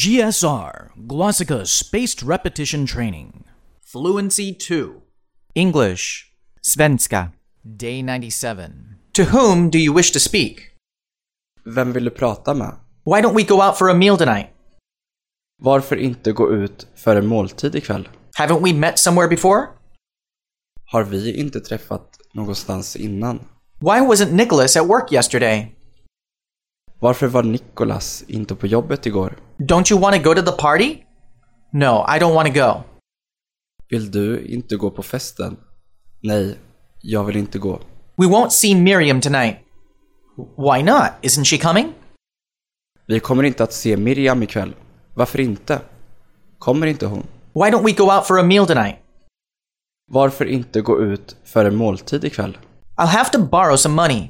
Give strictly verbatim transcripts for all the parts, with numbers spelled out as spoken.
G S R, Glossika Spaced Repetition Training. Fluency two. English. Svenska. Day ninety-seven. To whom do you wish to speak? Vem vill du prata med? Why don't we go out for a meal tonight? Varför inte gå ut för en måltid ikväll? Haven't we met somewhere before? Har vi inte träffat någonstans innan? Why wasn't Nicholas at work yesterday? Varför var Nicholas inte på jobbet igår? Don't you want to go to the party? No, I don't want to go. Vill du inte gå på festen? Nej, jag vill inte gå. We won't see Miriam tonight. Why not? Isn't she coming? Vi kommer inte att se Miriam ikväll. Varför inte? Kommer inte hon? Why don't we go out for a meal tonight? Varför inte gå ut för en måltid ikväll? I'll have to borrow some money.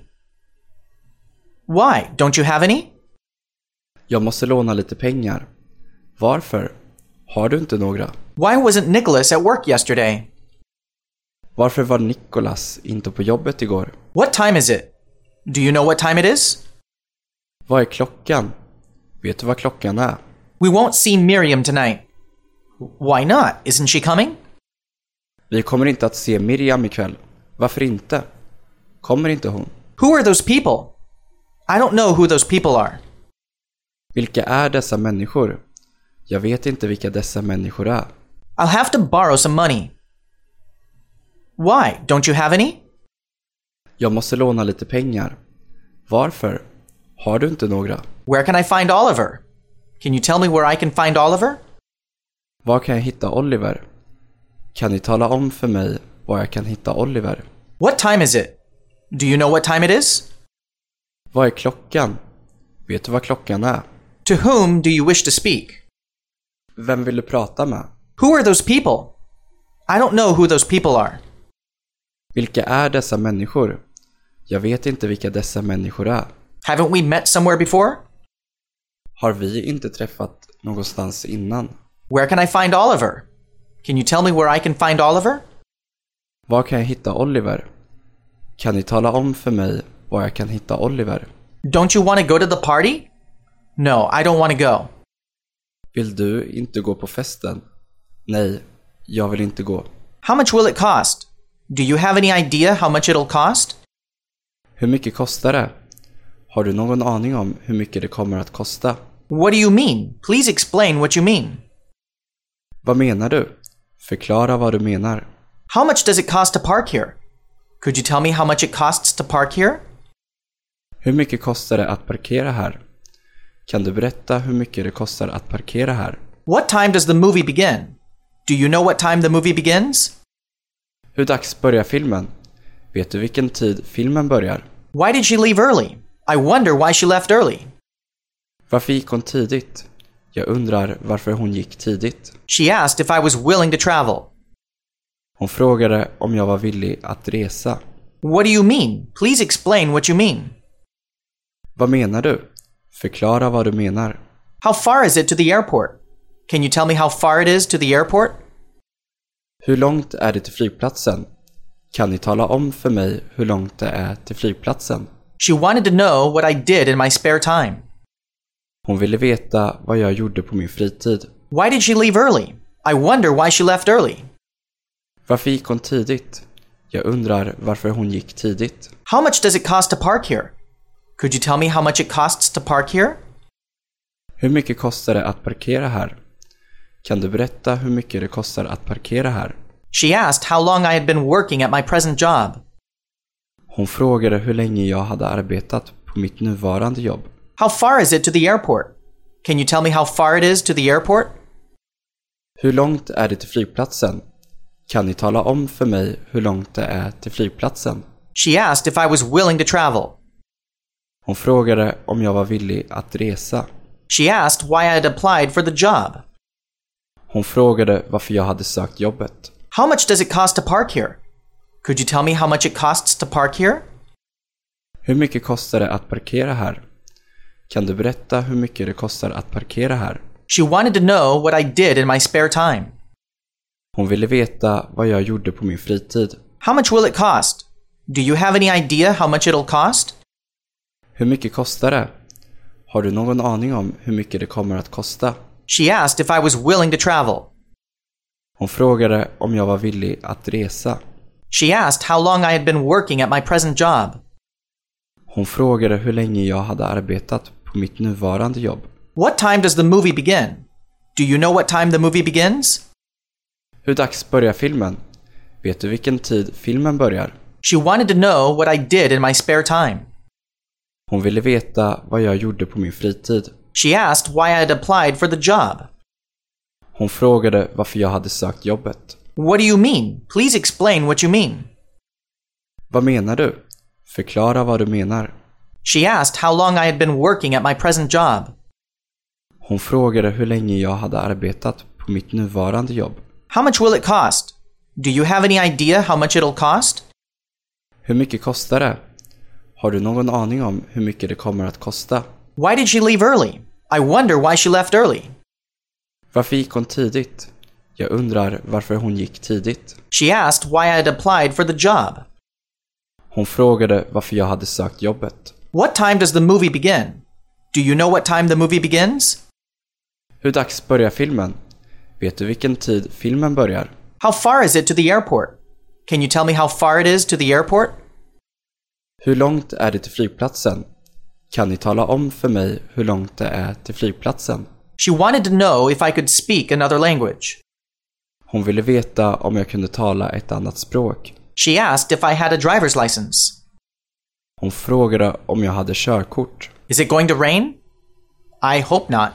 Why? Don't you have any? Jag måste låna lite pengar. Varför? Har du inte några? Why wasn't Nicholas at work yesterday? Varför var Nicholas inte på jobbet igår? What time is it? Do you know what time it is? Vad är klockan? Vet du vad klockan är? We won't see Miriam tonight. Why not? Isn't she coming? Vi kommer inte att se Miriam ikväll. Varför inte? Kommer inte hon? Who are those people? I don't know who those people are. Vilka är dessa människor? Jag vet inte vilka dessa människor är. I'll have to borrow some money. Why? Don't you have any? Jag måste låna lite pengar. Varför? Har du inte några? Where can I find Oliver? Can you tell me where I can find Oliver? Var kan jag hitta Oliver? Kan ni tala om för mig var jag kan hitta Oliver? What time is it? Do you know what time it is? Vad är klockan? Vet du vad klockan är? To whom do you wish to speak? Vem vill du prata med? Who are those people? I don't know who those people are. Vilka är dessa människor? Jag vet inte vilka dessa människor är. Haven't we met somewhere before? Har vi inte träffat någonstans innan? Where can I find Oliver? Can you tell me where I can find Oliver? Var kan jag hitta Oliver? Kan ni tala om för mig var jag kan hitta Oliver? Don't you want to go to the party? No, I don't want to go. Vill du inte gå på festen? Nej, jag vill inte gå. How much will it cost? Do you have any idea how much it'll cost? Hur mycket kostar det? Har du någon aning om hur mycket det kommer att kosta? What do you mean? Please explain what you mean. Vad menar du? Förklara vad du menar. How much does it cost to park here? Could you tell me how much it costs to park here? Hur mycket kostar det att parkera här? Kan du berätta hur mycket det kostar att parkera här? What time does the movie begin? Do you know what time the movie begins? Hur dags börjar filmen? Vet du vilken tid filmen börjar? Why did she leave early? I wonder why she left early. Varför gick hon tidigt? Jag undrar varför hon gick tidigt. She asked if I was willing to travel. Hon frågade om jag var villig att resa. What do you mean? Please explain what you mean. Vad menar du? Förklara vad du menar. How far is it to the airport? Can you tell me how far it is to the airport? Hur långt är det till flygplatsen? Kan ni tala om för mig hur långt det är till flygplatsen? She wanted to know what I did in my spare time. Hon ville veta vad jag gjorde på min fritid. Why did she leave early? I wonder why she left early. Varför gick hon tidigt? Jag undrar varför hon gick tidigt. How much does it cost to park here? Could you tell me how much it costs to park here? Hur mycket kostar det att parkera här? Kan du berätta hur mycket det kostar att parkera här? She asked how long I had been working at my present job. Hon frågade hur länge jag hade arbetat på mitt nuvarande jobb. How far is it to the airport? Can you tell me how far it is to the airport? Hur långt är det till flygplatsen? Kan ni tala om för mig hur långt det är till flygplatsen? She asked if I was willing to travel. Hon frågade om jag var villig att resa. She asked why I had applied for the job. Hon frågade varför jag hade sökt jobbet. How much does it cost to park here? Could you tell me how much it costs to park here? Hur mycket kostar det att parkera här? Kan du berätta hur mycket det kostar att parkera här? She wanted to know what I did in my spare time. Hon ville veta vad jag gjorde på min fritid. How much will it cost? Do you have any idea how much it'll cost? Hur mycket kostar det? Har du någon aning om hur mycket det kommer att kosta? She asked if I was willing to travel. Hon frågade om jag var villig att resa. She asked how long I had been working at my present job. Hon frågade hur länge jag hade arbetat på mitt nuvarande jobb. What time does the movie begin? Do you know what time the movie begins? Hur dags börjar filmen? Vet du vilken tid filmen börjar? She wanted to know what I did in my spare time. Hon ville veta vad jag gjorde på min fritid. She asked why I had applied for the job. Hon frågade varför jag hade sökt jobbet. What do you mean? Please explain what you mean. Vad menar du? Förklara vad du menar. She asked how long I had been working at my present job. Hon frågade hur länge jag hade arbetat på mitt nuvarande jobb. How much will it cost? Do you have any idea how much it'll cost? Hur mycket kostar det? Har du någon aning om hur mycket det kommer att kosta? Why did she leave early? I wonder why she left early. Varför gick hon tidigt? Jag undrar varför hon gick tidigt. She asked why I had applied for the job. Hon frågade varför jag hade sökt jobbet. What time does the movie begin? Do you know what time the movie begins? Hur dags börjar filmen? Vet du vilken tid filmen börjar? How far is it to the airport? Can you tell me how far it is to the airport? Hur långt är det till flygplatsen? Kan ni tala om för mig hur långt det är till flygplatsen? She wanted to know if I could speak another language. Hon ville veta om jag kunde tala ett annat språk. She asked if I had a driver's license. Hon frågade om jag hade körkort. Is it going to rain? I hope not.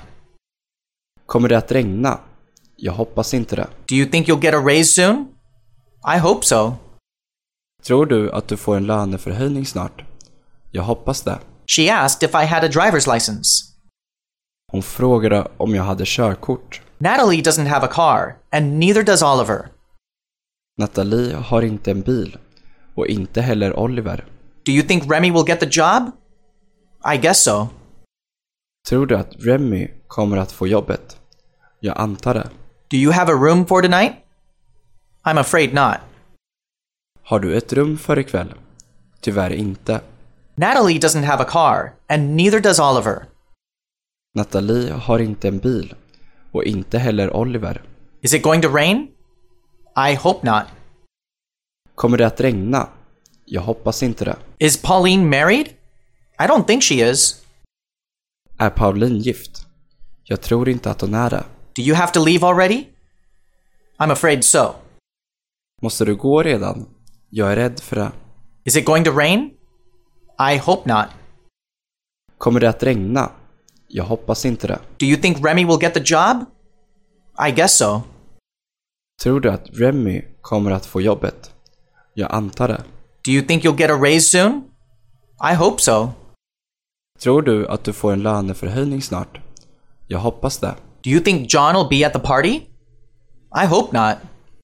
Kommer det att regna? Jag hoppas inte det. Do you think you'll get a raise soon? I hope so. Tror du att du får en löneförhöjning snart? Jag hoppas det. She asked if I had a driver's license. Hon frågade om jag hade körkort. Natalie doesn't have a car, and neither does Oliver. Natalie har inte en bil, och inte heller Oliver. Do you think Remy will get the job? I guess so. Tror du att Remy kommer att få jobbet? Jag antar det. Do you have a room for tonight? I'm afraid not. Har du ett rum för ikväll? Tyvärr inte. Natalie doesn't have a car, and neither does Oliver. Natalie har inte en bil, och inte heller Oliver. Is it going to rain? I hope not. Kommer det att regna? Jag hoppas inte det. Is Pauline married? I don't think she is. Är Pauline gift? Jag tror inte att hon är det. Do you have to leave already? I'm afraid so. Måste du gå redan? Jag är rädd för det. Is it going to rain? I hope not. Kommer det att regna? Jag hoppas inte det. Do you think Remy will get the job? I guess so. Tror du att Remy kommer att få jobbet? Jag antar det. Do you think you'll get a raise soon? I hope so. Tror du att du får en löneförhöjning snart? Jag hoppas det. Do you think John will be at the party? I hope not.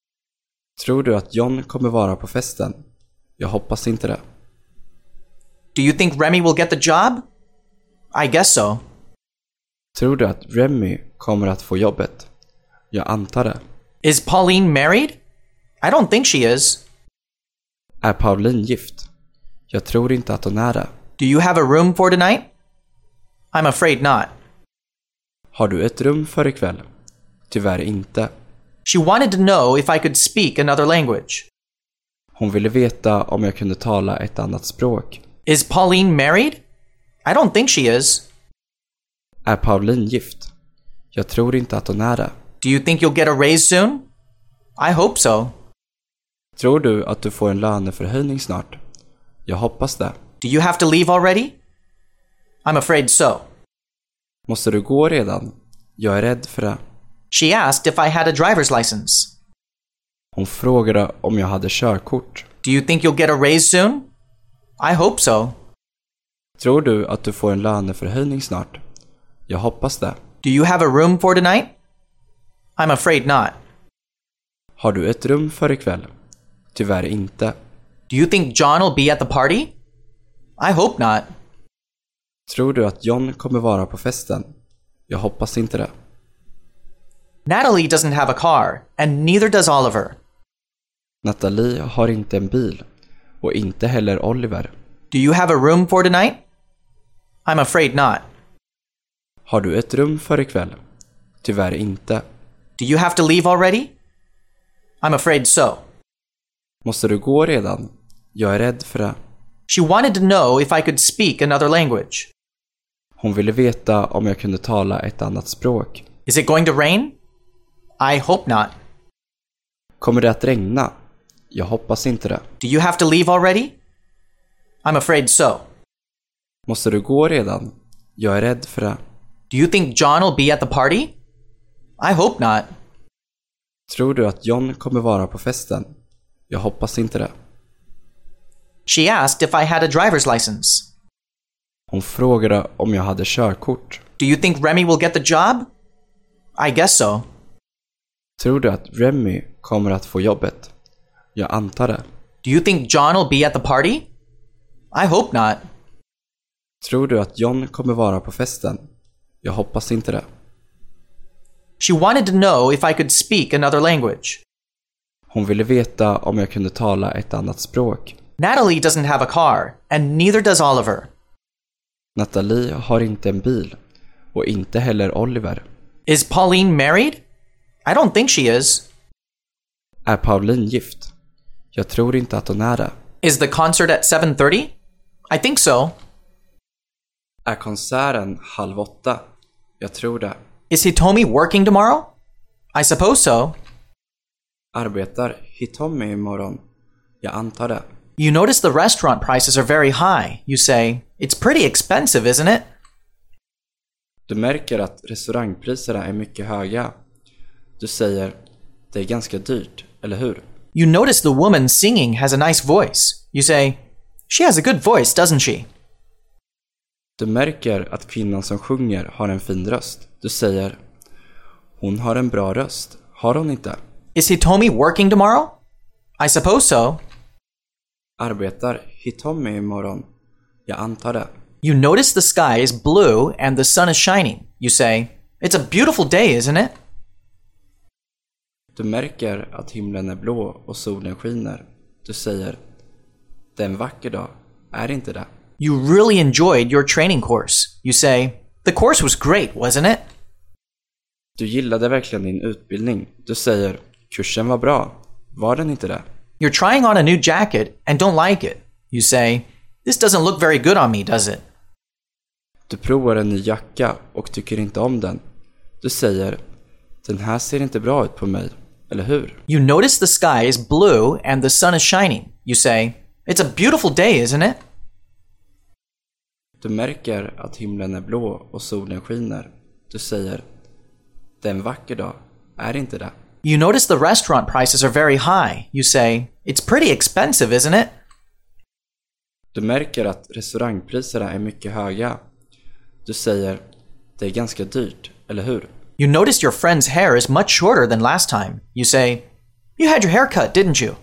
Tror du att John kommer vara på festen? Jag hoppas inte det. Do you think Remy will get the job? I guess so. Tror du att Remy kommer att få jobbet? Jag antar det. Is Pauline married? I don't think she is. Är Pauline gift? Jag tror inte att hon är det. Do you have a room for tonight? I'm afraid not. Har du ett rum för ikväll? Tyvärr inte. She wanted to know if I could speak another language. Hon ville veta om jag kunde tala ett annat språk. Is Pauline married? I don't think she is. Är Pauline gift? Jag tror inte att hon är det. Do you think you'll get a raise soon? I hope so. Tror du att du får en löneförhöjning snart? Jag hoppas det. Do you have to leave already? I'm afraid so. Måste du gå redan? Jag är rädd för det. She asked if I had a driver's license. Hon frågade om jag hade körkort. Do you think you'll get a raise soon? I hope so. Tror du att du får en löneförhöjning snart? Jag hoppas det. Do you have a room for tonight? I'm afraid not. Har du ett rum för ikväll? Tyvärr inte. Do you think John will be at the party? I hope not. Tror du att John kommer vara på festen? Jag hoppas inte det. Natalie doesn't have a car, and neither does Oliver. Natalie har inte en bil, och inte heller Oliver. Do you have a room for tonight? I'm afraid not. Har du ett rum för ikväll? Tyvärr inte. Do you have to leave already? I'm afraid so. Måste du gå redan? Jag är rädd för det. She wanted to know if I could speak another language. Hon ville veta om jag kunde tala ett annat språk. Is it going to rain? I hope not. Kommer det att regna? Jag hoppas inte det. Do you have to leave already? I'm afraid so. Måste du gå redan? Jag är rädd för det. Do you think John will be at the party? I hope not. Tror du att John kommer vara på festen? Jag hoppas inte det. She asked if I had a driver's license. Hon frågade om jag hade körkort. Do you think Remy will get the job? I guess so. Tror du att Remy kommer att få jobbet? Jag antar det. Do you think John will be at the party? I hope not. Tror du att John kommer vara på festen? Jag hoppas inte det. She wanted to know if I could speak another language. Hon ville veta om jag kunde tala ett annat språk. Natalie doesn't have a car, and neither does Oliver. Natalie har inte en bil, och inte heller Oliver. Is Pauline married? I don't think she is. Är Pauline gift? Jag tror inte att hon är det. Is the concert at seven thirty? I think so. Är konserten halv åtta? Jag tror det. Is Hitomi working tomorrow? I suppose so. Arbetar Hitomi imorgon? Jag antar det. You notice the restaurant prices are very high. You say, it's pretty expensive, isn't it? Du märker att restaurangpriserna är mycket höga. Du säger, det är ganska dyrt, eller hur? You notice the woman singing has a nice voice. You say, she has a good voice, doesn't she? Du märker att kvinnan som sjunger har en fin röst. Du säger, hon har en bra röst. Har hon inte? Is Hitomi working tomorrow? I suppose so. Arbetar Hitomi imorgon? Jag antar det. You notice the sky is blue and the sun is shining. You say, it's a beautiful day, isn't it? Du märker att himlen är blå och solen skiner. Du säger, det är en vacker dag. Är inte det? You really enjoyed your training course. You say, the course was great, wasn't it? Du gillade verkligen din utbildning. Du säger, kursen var bra. Var den inte det? You're trying on a new jacket and don't like it. You say, this doesn't look very good on me, does it? Du provar en ny jacka och tycker inte om den. Du säger, den här ser inte bra ut på mig, eller hur? You notice the sky is blue and the sun is shining. You say, it's a beautiful day, isn't it? Du märker att himlen är blå och solen skiner. Du säger, det är en vacker dag. Är inte det? You notice the restaurant prices are very high. You say, it's pretty expensive, isn't it? Du märker att restaurangpriserna är mycket höga. Du säger, det är ganska dyrt, eller hur? You notice your friend's hair is much shorter than last time. You say, you had your hair cut, didn't you?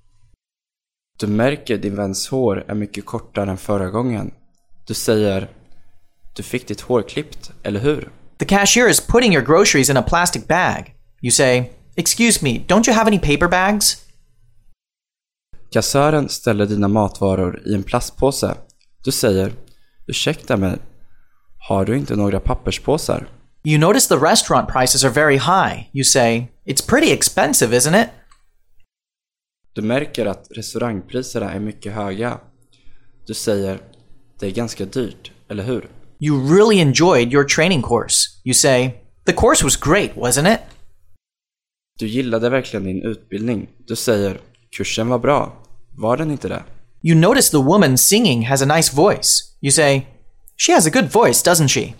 Du märker din väns hår är mycket kortare än förra gången. Du säger, du fick ditt hår klippt, eller hur? The cashier is putting your groceries in a plastic bag. You say, excuse me, don't you have any paper bags? Kassören ställer dina matvaror i en plastpåse. Du säger, ursäkta mig, har du inte några papperspåsar? You notice the restaurant prices are very high. You say, it's pretty expensive, isn't it? Du märker att restaurangpriserna är mycket höga. Du säger, det är ganska dyrt, eller hur? You really enjoyed your training course. You say, the course was great, wasn't it? Du gillade verkligen din utbildning. Du säger, kursen var bra. Var den inte det? You notice the woman singing has a nice voice. You say, she has a good voice, doesn't she?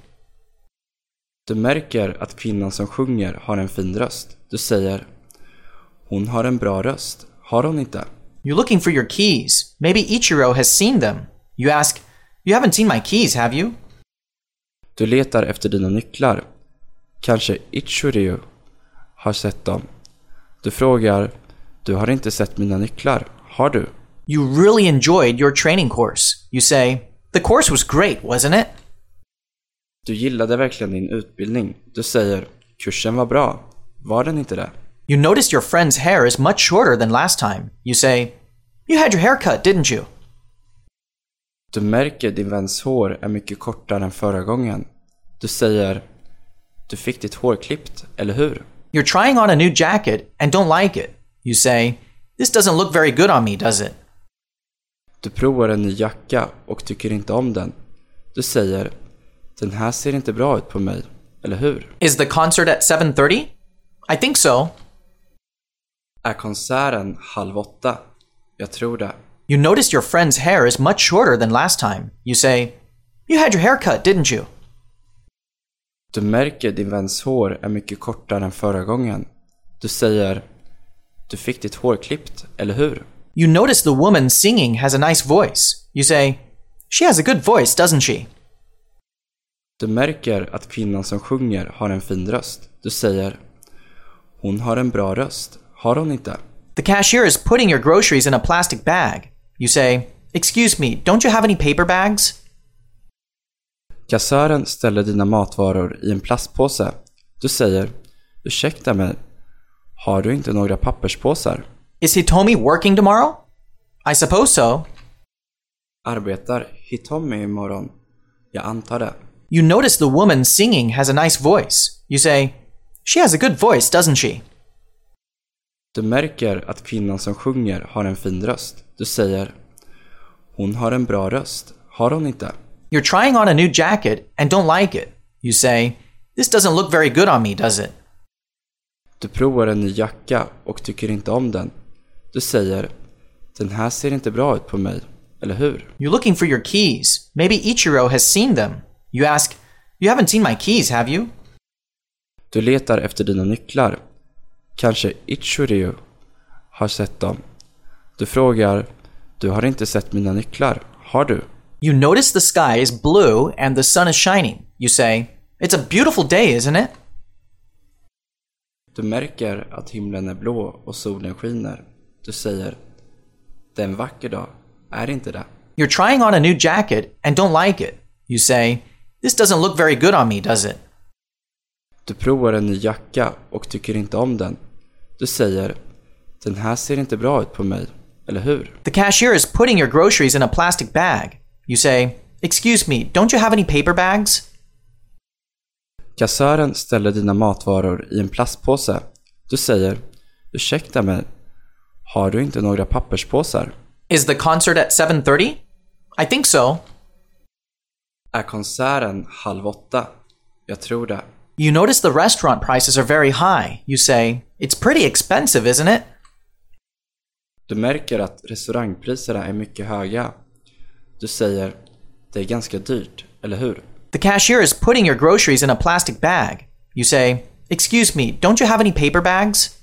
Du märker att kvinnan som sjunger har en fin röst. Du säger, hon har en bra röst. Har hon inte? You're looking for your keys. Maybe Ichiro has seen them. You ask, you haven't seen my keys, have you? Du letar efter dina nycklar. Kanske Ichiro har sett dem. Du frågar, du har inte sett mina nycklar, har du? You really enjoyed your training course. You say, the course was great, wasn't it? Du gillade verkligen din utbildning. Du säger, kursen var bra. Var den inte det? You noticed your friend's hair is much shorter than last time. You say, you had your hair cut, didn't you? Du märker din väns hår är mycket kortare än förra gången. Du säger, Du fick ditt hår klippt, eller hur? You're trying on a new jacket and don't like it. You say, "This doesn't look very good on me, does it?" Du provar en ny jacka och tycker inte om den. Du säger, den här ser inte bra ut på mig, eller hur? Is the concert at seven thirty? I think so. Är konserten halv åtta? Jag tror det. You noticed your friend's hair is much shorter than last time. You say, "You had your hair cut, didn't you?" Du märker din väns hår är mycket kortare än förra gången. Du säger, du fick ditt hår klippt, eller hur? You notice the woman singing has a nice voice. You say, "She has a good voice, doesn't she?" Du märker att kvinnan som sjunger har en fin röst. Du säger, hon har en bra röst. Har hon inte? The cashier is putting your groceries in a plastic bag. You say, "Excuse me, don't you have any paper bags?" Kassören ställer dina matvaror i en plastpåse. Du säger, ursäkta mig, har du inte några papperspåsar? Is Hitomi working tomorrow? I suppose so. Arbetar Hitomi imorgon? Jag antar det. You notice the woman singing has a nice voice. You say, "She has a good voice, doesn't she?" Du märker att kvinnan som sjunger har en fin röst. Du säger, hon har en bra röst. Har hon inte? You're trying on a new jacket and don't like it. You say, "This doesn't look very good on me, does it?" Du provar en ny jacka och tycker inte om den. Du säger, den här ser inte bra ut på mig, eller hur? You're looking for your keys. Maybe Ichiro has seen them. You ask, "You haven't seen my keys, have you?" Du letar efter dina nycklar. Kanske Ichiro har sett dem. Du frågar, du har inte sett mina nycklar, har du? You notice the sky is blue and the sun is shining. You say, "It's a beautiful day, isn't it?" Du märker att himlen är blå och solen skiner. Du säger, det är en vacker dag, är inte det? You're trying on a new jacket and don't like it. You say, "This doesn't look very good on me, does it?" Du provar en ny jacka och tycker inte om den. Du säger, den här ser inte bra ut på mig, eller hur? The cashier is putting your groceries in a plastic bag. You say, "Excuse me, don't you have any paper bags?" Kassören ställer dina matvaror i en plastpåse. Du säger, ursäkta mig, har du inte några papperspåsar? Is the concert at seven thirty? I think so. Är konserten halv åtta? Jag tror det. You notice the restaurant prices are very high. You say, "It's pretty expensive, isn't it?" Du märker att restaurangpriserna är mycket höga. Du säger, det är ganska dyrt, eller hur? The cashier is putting your groceries in a plastic bag. You say, "Excuse me, don't you have any paper bags?"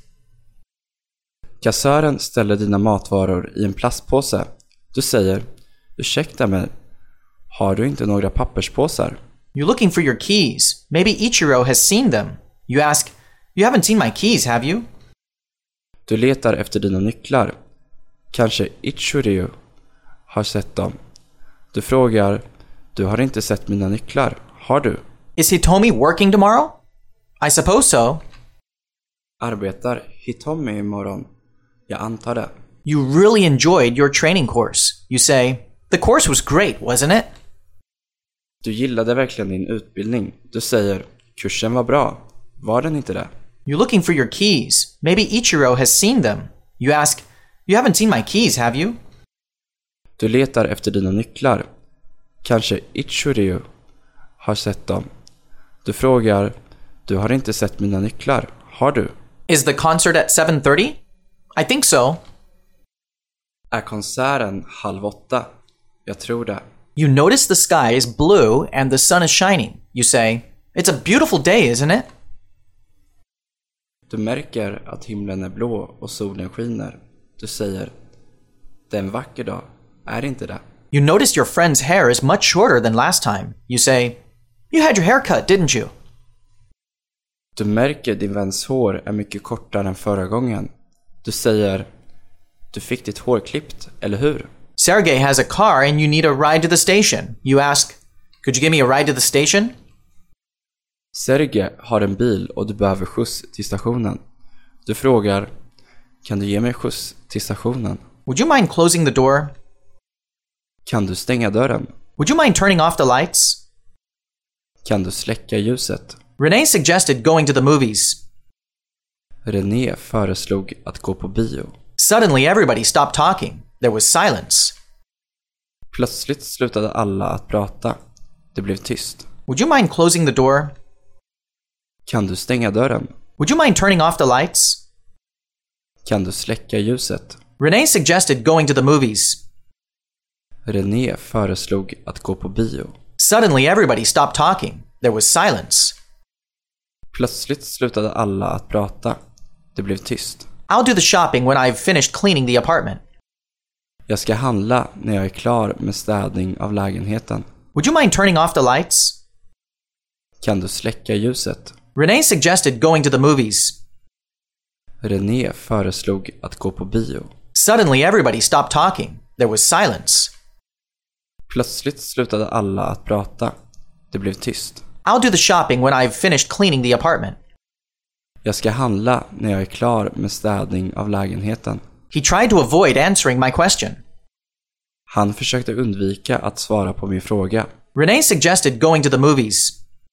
Kassören ställer dina matvaror i en plastpåse. Du säger, ursäkta mig, har du inte några papperspåsar? You're looking for your keys. Maybe Ichiro has seen them. You ask, "You haven't seen my keys, have you?" Du letar efter dina nycklar. Kanske Ichiro har sett dem. Du frågar, du har inte sett mina nycklar, har du? Is Hitomi working tomorrow? I suppose so. Arbetar Hitomi imorgon? Jag antar det. You really enjoyed your training course. You say, "The course was great, wasn't it?" Du gillade verkligen din utbildning. Du säger, kursen var bra. Var den inte det? You're looking for your keys. Maybe Ichiro has seen them. You ask, "You haven't seen my keys, have you?" Du letar efter dina nycklar. Kanske Ichiro har sett dem. Du frågar, du har inte sett mina nycklar, har du? Is the concert at seven thirty? I think so. Är konserten halv åtta? Jag tror det. You notice the sky is blue and the sun is shining. You say, "It's a beautiful day, isn't it?" Du märker att himlen är blå och solen skiner. Du säger, det är en vacker dag, är inte det? You noticed your friend's hair is much shorter than last time. You say, "You had your hair cut, didn't you?" Du märker din väns hår är mycket kortare än förra gången. Du säger, du fick ditt hår klippt, eller hur? Sergey has a car and you need a ride to the station. You ask, "Could you give me a ride to the station?" Sergej har en bil och du behöver skjuts till stationen. Du frågar, kan du ge mig skjuts till stationen? Would you mind closing the door? Kan du stänga dörren? Would you mind turning off the lights? Kan du släcka ljuset? Renee suggested going to the movies. René föreslog att gå på bio. Suddenly everybody stopped talking. There was silence. Plötsligt slutade alla att prata. Det blev tyst. Would you mind closing the door? Kan du stänga dörren? Would you mind turning off the lights? Kan du släcka ljuset? Renee suggested going to the movies. René föreslog att gå på bio. Suddenly everybody stopped talking. There was silence. Plötsligt slutade alla att prata. Det blev tyst. I'll do the shopping when I've finished cleaning the apartment. Jag ska handla när jag är klar med städning av lägenheten. Would you mind turning off the lights? Kan du släcka ljuset? Renee suggested going to the movies. René föreslog att gå på bio. Suddenly everybody stopped talking. There was silence. Plötsligt slutade alla att prata. Det blev tyst. I'll do the shopping when I've finished cleaning the apartment. Jag ska handla när jag är klar med städning av lägenheten. He tried to avoid answering my question. Han försökte undvika att svara på min fråga. Renee suggested going to the movies.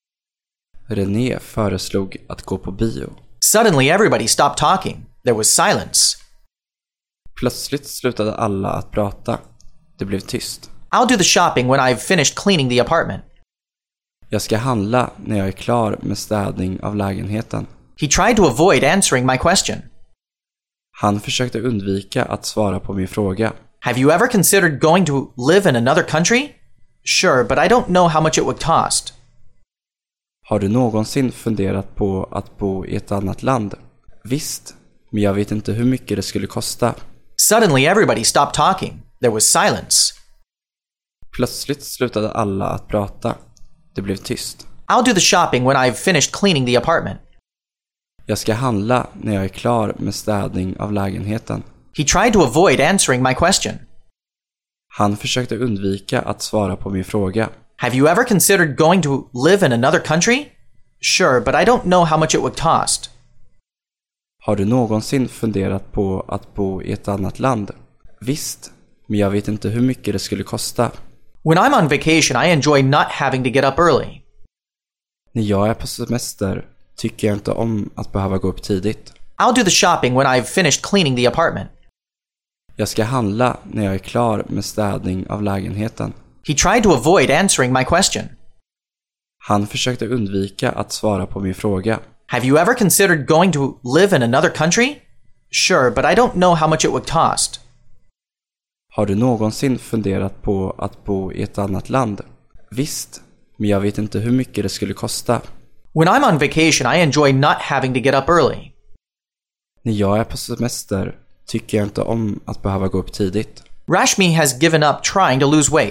René föreslog att gå på bio. Suddenly everybody stopped talking. There was silence. Plötsligt slutade alla att prata. Det blev tyst. I'll do the shopping when I've finished cleaning the apartment. Jag ska handla när jag är klar med städning av lägenheten. He tried to avoid answering my question. Han försökte undvika att svara på min fråga. Have you ever considered going to live in another country? Sure, but I don't know how much it would cost. Har du någonsin funderat på att bo i ett annat land? Visst, men jag vet inte hur mycket det skulle kosta. Suddenly everybody stopped talking. There was silence. Plötsligt slutade alla att prata. Det blev tyst. I'll do the shopping when I've finished cleaning the apartment. Jag ska handla när jag är klar med städning av lägenheten. He tried to avoid answering my question. Han försökte undvika att svara på min fråga. Have you ever considered going to live in another country? Sure, but I don't know how much it would cost. Har du någonsin funderat på att bo i ett annat land? Visst, men jag vet inte hur mycket det skulle kosta. When I'm on vacation, I enjoy not having to get up early. När jag är på semester tycker jag inte om att behöva gå upp tidigt. I'll do the shopping when I've finished cleaning the apartment. Jag ska handla när jag är klar med städning av lägenheten. He tried to avoid answering my question. Han försökte undvika att svara på min fråga. Have you ever considered going to live in another country? Sure, but I don't know how much it would cost. Har du någonsin funderat på att bo i ett annat land? Visst, men jag vet inte hur mycket det skulle kosta. When I'm on vacation, I enjoy not having to get up early. När jag är på semester tycker jag inte om att behöva gå upp tidigt. Rashmi has given up trying to lose weight.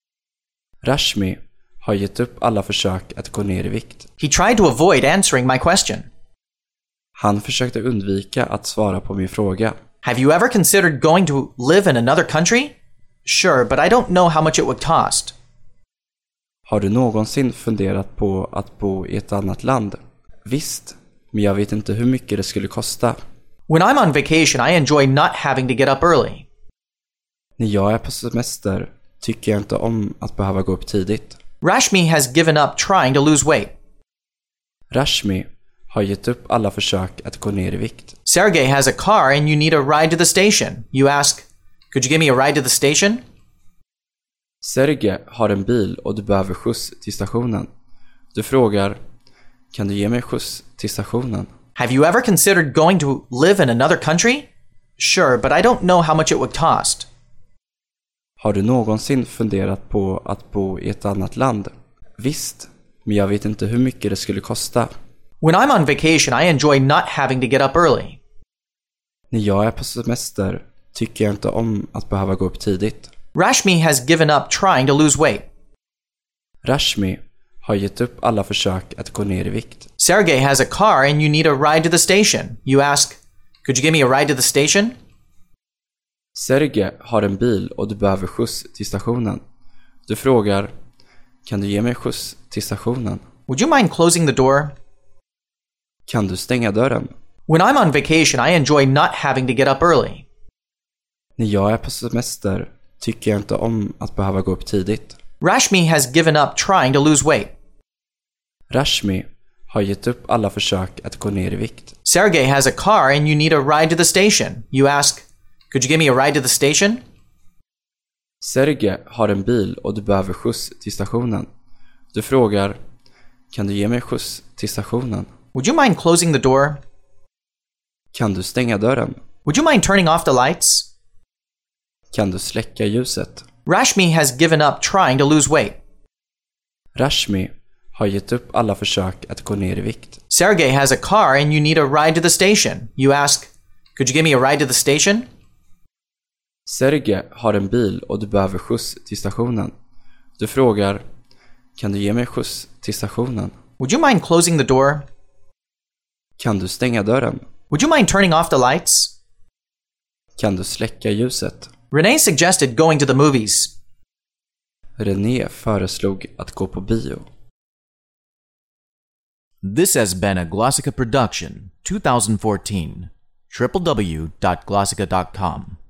Rashmi har gett upp alla försök att gå ner i vikt. He tried to avoid answering my question. Han försökte undvika att svara på min fråga. Have you ever considered going to live in another country? Sure, but I don't know how much it would cost. Har du någonsin funderat på att bo i ett annat land? Visst, men jag vet inte hur mycket det skulle kosta. When I'm on vacation, I enjoy not having to get up early. När jag är på semester tycker jag inte om att behöva gå upp tidigt. Rashmi has given up trying to lose weight. Rashmi har gett upp alla försök att gå ner i vikt. Sergey has a car and you need a ride to the station. You ask, could you give me a ride to the station? Sergej har en bil och du behöver skjuts till stationen. Du frågar, kan du ge mig skjuts till stationen? Have you ever considered going to live in another country? Sure, but I don't know how much it would cost. Har du någonsin funderat på att bo i ett annat land? Visst, men jag vet inte hur mycket det skulle kosta. When I'm on vacation, I enjoy not having to get up early. När jag är på semester tycker jag inte om att behöva gå upp tidigt. Rashmi has given up trying to lose weight. Rashmi har gett upp alla försök att gå ner i vikt. Sergey has a car and you need a ride to the station. You ask, could you give me a ride to the station? Sergej har en bil och du behöver skjuts till stationen. Du frågar, kan du ge mig skjuts till stationen? Would you mind closing the door? Kan du stänga dörren? When I'm on vacation, I enjoy not having to get up early. När jag är på semester tycker jag inte om att behöva gå upp tidigt. Rashmi has given up trying to lose weight. Rashmi har gett upp alla försök att gå ner i vikt. Sergey has a car and you need a ride to the station. You ask, could you give me a ride to the station? Sergej har en bil och du behöver skjuts till stationen. Du frågar, kan du ge mig skjuts till stationen? Would you mind closing the door? Kan du stänga dörren? Would you mind turning off the lights? Kan du släcka ljuset? Rashmi has given up trying to lose weight. Rashmi har gett upp alla försök att gå ner i vikt. Sergey has a car and you need a ride to the station. You ask, could you give me a ride to the station? Sergej har en bil och du behöver skjuts till stationen. Du frågar, kan du ge mig skjuts till stationen? Would you mind closing the door? Kan du stänga dörren? Would you mind turning off the lights? Kan du släcka ljuset? Renee suggested going to the movies. René föreslog att gå på bio. This has been a Glossica production, twenty fourteen. w w w dot glossica dot com